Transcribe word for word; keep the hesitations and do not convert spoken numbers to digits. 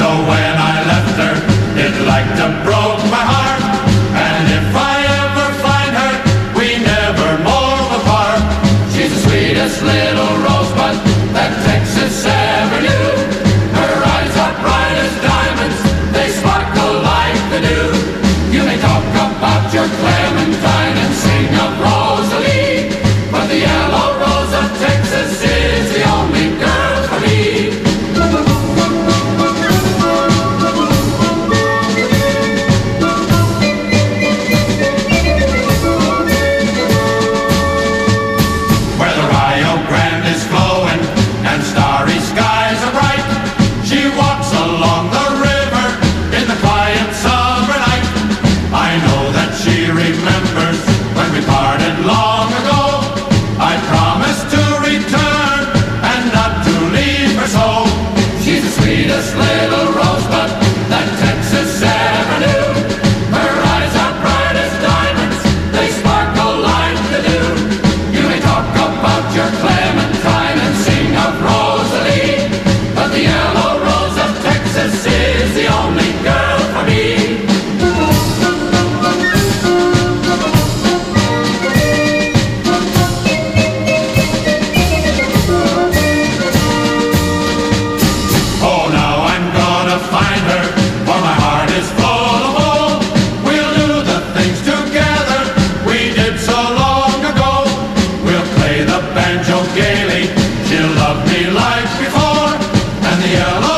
know when I left her, it like to broke my heart. And if I ever find her, we never more will part. She's the sweetest little rosebud that Texas ever knew. Her eyes are bright as diamonds, they sparkle like the dew. You may talk about your Clementine and sing of Rosalie, but the yellow rose of Texas is the only girl for me. Where the Rio Grande is flowing and starry skies are bright, she walks along the river in the quiet summer night. I know that she remembers when we parted long ago. I promised to return and not to leave her so. She's the sweetest little rosebud that Texas ever knew. Her eyes are bright as diamonds, they sparkle like the dew. You may talk about your Clementine and sing of Rosalie, but the yellow rose of Texas is the only girl for me. Oh, now I'm gonna find her, for my heart is full of woe. We'll do the things together we did so long ago. We'll play the banjo gaily, she'll love me like before, and the yellow